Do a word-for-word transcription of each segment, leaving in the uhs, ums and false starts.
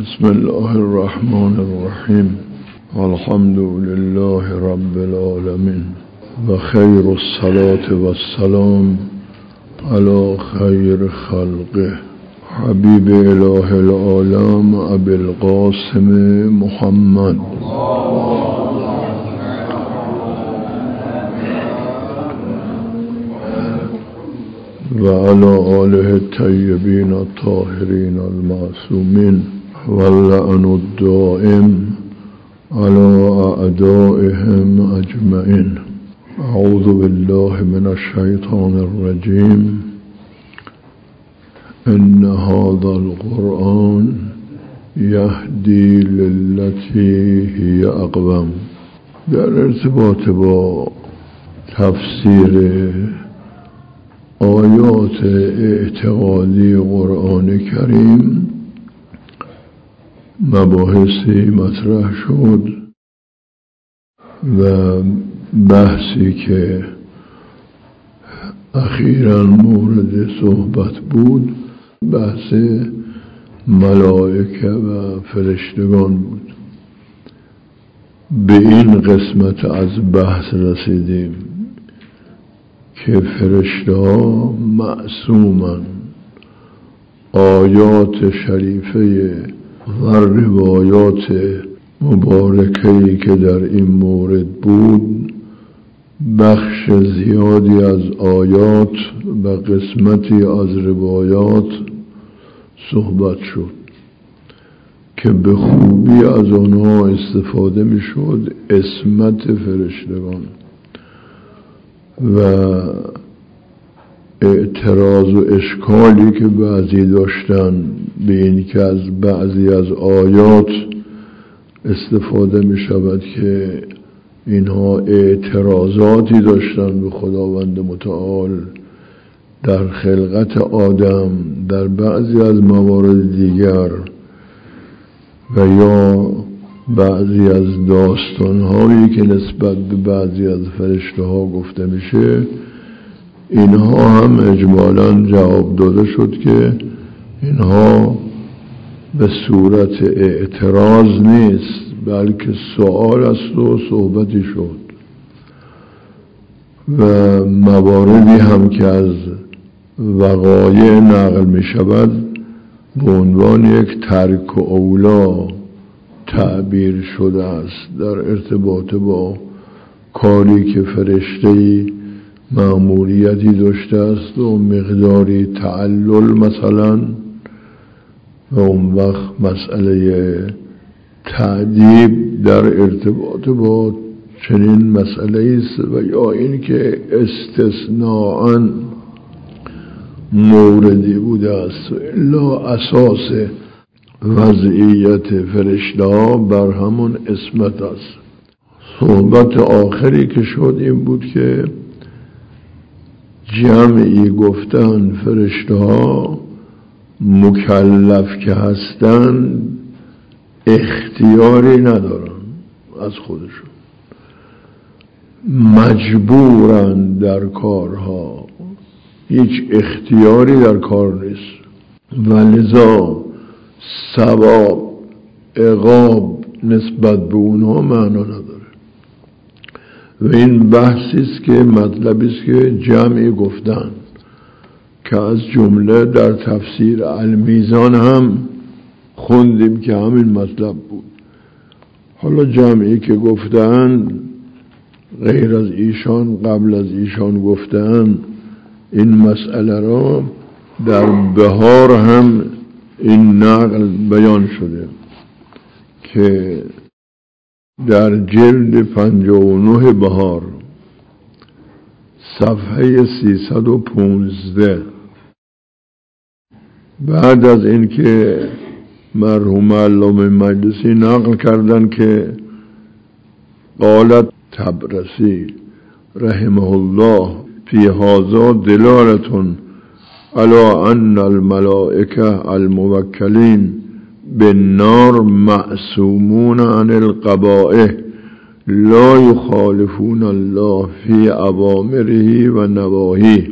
بسم الله الرحمن الرحیم. الحمد لله رب العالمین و خیر الصلاة و السلام علی خیر خلقه حبیب اله العالم ابی القاسم محمد و علی آله الطیبین الطاهرین المعصومین واللعن الدائم على اعدائهم اجمعین. اعوذ بالله من الشیطان الرجیم. ان هذا القرآن یهدی للتی هی اقوم. در ارتباط با تفسیر آیات اعتقادی قرآن کریم مباحثی مطرح شد و بحثی که اخیراً مورد صحبت بود بحث ملائکه و فرشتگان بود. به این قسمت از بحث رسیدیم که فرشته ها معصومن. آیات شریفه و روایات مبارکه‌ای که در این مورد بود، بخش زیادی از آیات و قسمتی از روایات صحبت شد که به خوبی از آنها استفاده می شد. عصمت فرشتگان و اعتراض و اشکالی که بعضی داشتن به این که از بعضی از آیات استفاده می شود که اینها اعتراضاتی داشتن به خداوند متعال در خلقت آدم، در بعضی از موارد دیگر، و یا بعضی از داستانهایی که نسبت به بعضی از فرشته ها گفته میشه، اینها هم اجمالاً جواب داده شد که اینها به صورت اعتراض نیست بلکه سوال است و صحبتی شد. و مواردی هم که از وقایع نقل می شود به عنوان یک ترک و اولا تعبیر شده است در ارتباط با کاری که فرشته‌ای مأموریتی داشته است و مقداری تعلل مثلا، و اون وقت مسئله تعذیب در ارتباط با چنین مسئله است، و یا این که استثناءً موردی بوده است. الا اساس وضعیت فرشته ها بر همون عصمت است. صحبت آخری که شد این بود که جمعی گفتن فرشته ها مکلف که هستن اختیاری ندارن از خودشون، مجبورن در کارها، هیچ اختیاری در کار نیست، و لذا ثواب عقاب نسبت به اونها معنا نداره. و این بحثی است که مطلبی است که جمعی گفتن که از جمله در تفسیر المیزان هم خوندیم که همین مطلب بود. حالا جمعی که گفتن غیر از ایشان قبل از ایشان گفتن این مسئله را در بهار هم این نقل بیان شده که در جلد پنجاه و نه بهار صفحه سیصد و پانزده، بعد از اینکه مرحوم علامه مجلسی نقل کردن که قالت طبرسی رحمه الله فی هذا دلالة علی ان الملائکه الموکلین بالنار معصومون عن القبائح لا یخالفون الله فی اوامره و نواهیه.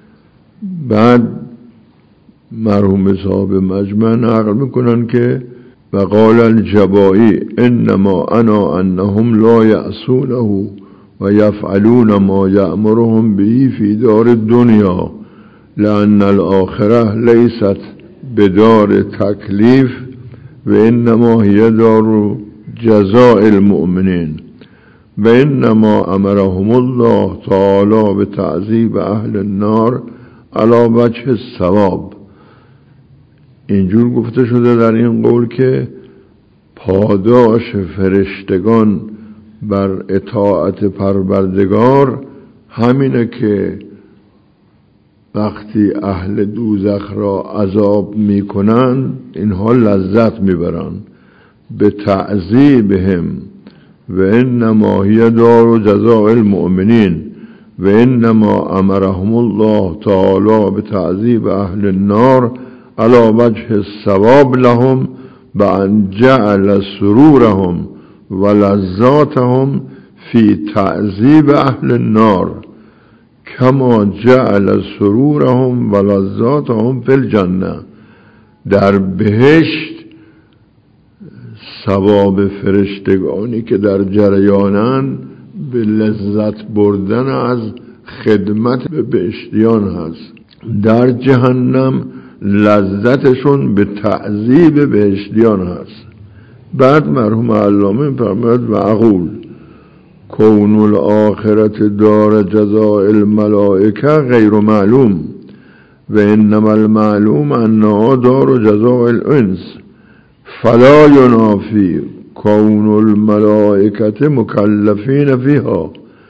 بعد مرحوم صاحب مجمع نقل میکنن که و قال الجبائی انما انا انهم لا یعصونه و یفعلون ما یأمرهم به فی دار الدنیا لأن الآخرة لیست بدار تکلیف و انما هی دار جزاء المؤمنین و انما امرهم الله تعالی بتعذیب اهل النار علی وجه الثواب. اینجور گفته شده در این قول که پاداش فرشتگان بر اطاعت پروردگار همینه که وقتی اهل دوزخ را عذاب میکنن اینها لذت میبرن به تعذیبهم و انما هی دار جزاء المؤمنین و انما امرهم الله تعالی بتعذیب اهل النار علی وجه الثواب لهم بأن جعل سرورهم و لذاتهم فی تعذیب اهل النار کما جعل سرورهم و لذاتهم فی الجنه. در بهشت ثواب فرشتگانی که در جریانن به لذت بردن از خدمت به بهشتیان هست، در جهنم لذتشون به تعذیب بهشتیان هست. بعد مرحوم علامه فرمود و اقول کون الآخرت دار جزاء الملائکه غیر معلوم و انما المعلوم انها دار جزاء الانس فلا ینافی کون الملائکه مکلفین فیها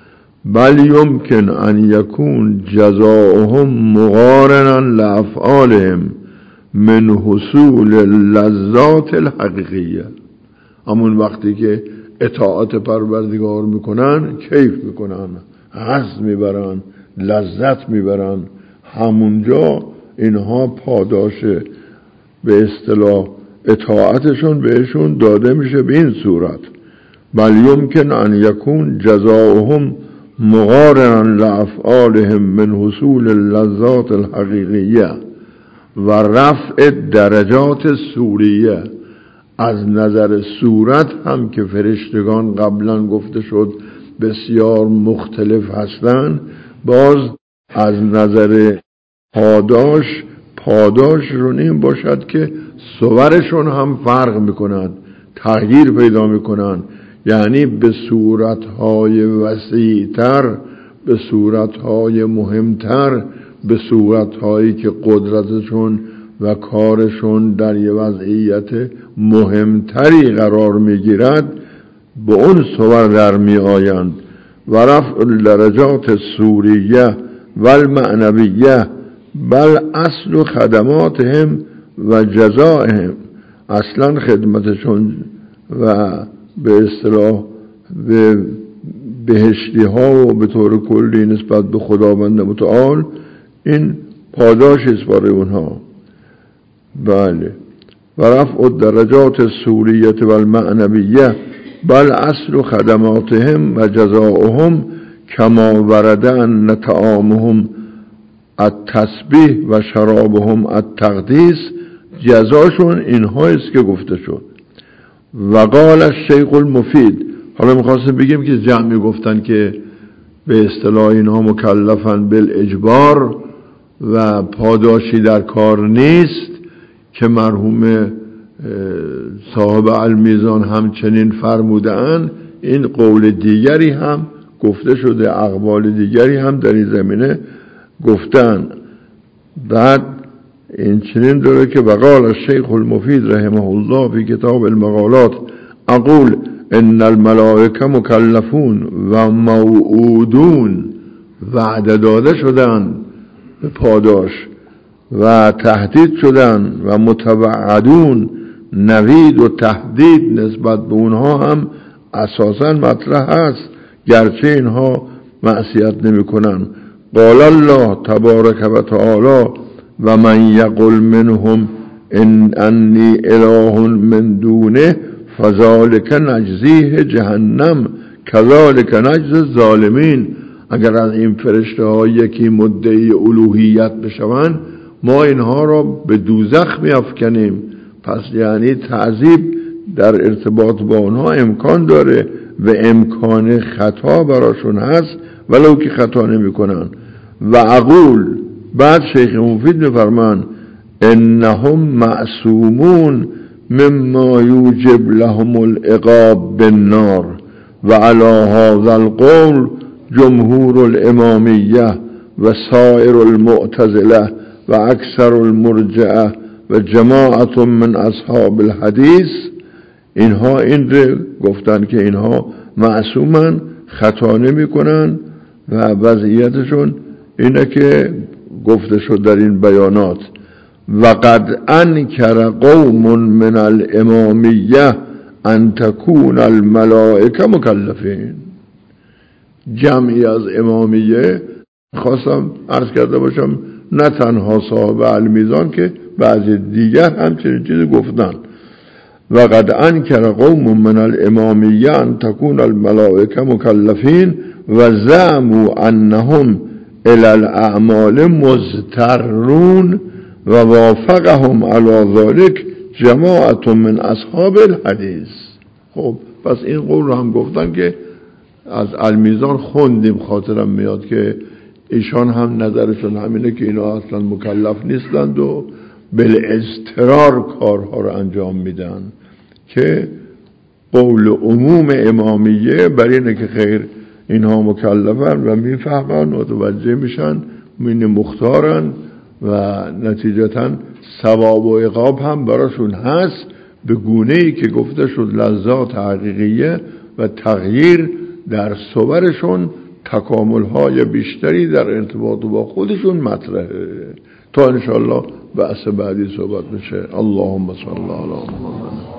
بل یمکن ان یکون جزاؤهم مقارنا لافعالهم من حصول اللذات الحقیقیه. همون وقتی که اطاعت پروردگار میکنن کیف میکنن، حظ میبرن، لذت میبرن، همونجا اینها پاداش به اصطلاح اطاعتشون بهشون داده میشه به این صورت بل یمکن ان یکون جزاؤهم مقارنا لافعالهم من حصول اللذات الحقیقیه و رفع درجات سوریه. از نظر صورت هم که فرشتگان قبلا گفته شد بسیار مختلف هستند، باز از نظر پاداش پاداششون این باشد که صورشون هم فرق میکنند، تغییر پیدا میکنند، یعنی به صورتهای وسیعتر، به صورتهای مهمتر، به صورتهایی که قدرتشون و کارشون در یه وضعیت مهمتری قرار میگیرد به اون صور در می آیند. و رفع الدرجات السوریه و المعنویه بل اصل خدماتهم و جزائهم. اصلا خدمتشون و به اصطلاح به بهشتی ها و به طور کلی نسبت به خداوند متعال این پاداشی است برای اونها. بله. و رفع الدرجات السوریه و المعنویه بل اصل خدماتهم و جزاؤهم کما ورد ان طعامهم التسبیح و شرابهم التقدیس. جزاشون اینها است که گفته شد. و قال الشیخ المفید. حالا می‌خواستم بگیم که جمعی گفتن که به اصطلاح اینها مکلفن بالاجبار و پاداشی در کار نیست، که مرحوم صاحب المیزان همچنین فرمودند. این قول دیگری هم گفته شده، اقوال دیگری هم در این زمینه گفتن. بعد این چنین داره که وقال الشیخ المفید رحمه الله فی کتاب المقالات اقول ان الملائکه مکلفون و موعودون، وعده داده شدن به پاداش و تهدید شدن و متوعدون، نوید و تهدید نسبت به اونها هم اساساً مطرح هست، گرچه اینها معصیت نمی کنن. قال الله تبارک و تعالی و من یقل منهم ان انی اله من دونه فذلک نجزیه جهنم کذالک نجزی الظالمین. اگر از این فرشته ها یکی مدعی الوهیت بشوند، ما اینها را به دوزخ می افکنیم پس یعنی تعذیب در ارتباط با اونها امکان داره و امکان خطا براشون هست ولو که خطا نمی کنن. و اقول بعد شیخ مفید میفرمان انهم معصومون مما یوجب لهم العقاب بالنار و علی هذا القول جمهور الامامیه و سایر المعتزله و اکثر المرجعه و جماعت من اصحاب الحدیث. اینها این رو گفتن که اینها معصومن، خطا نمی کنن و وضعیتشون اینه که گفته شد در این بیانات. و قد انکر قوم من الامامیه ان تکون الملائکه مکلفین. جمعی از امامیه خواستم عرض کرده باشم نه تنها صاحب المیزان که بعضی دیگر هم چنین چیزی گفتن. و قد انکر قوم من الامامیه ان تکون الملائکه مکلفین و زعموا انهم الى الاعمال مضطرون و وافقهم علی ذلك جماعت من اصحاب الحدیث. خب پس این قول رو هم گفتن که از المیزان خوندیم، خاطرم میاد که ایشان هم نظرشون همینه که اینا اصلا مکلف نیستند و بالاضطرار کارها رو انجام میدن، که قول عموم امامیه بر اینه که خیر اینها مکلفن و میفهمن و متوجه میشن، این مختارن و نتیجتا ثواب و عقاب هم براشون هست به گونه‌ای که گفته شد لذات حقیقیه و تغییر در صورشون تکامل‌های بیشتری در ارتباط با خودشون مطرحه. تا انشاءالله بحث بعدی صحبت میشه. اللهم صل علی محمد.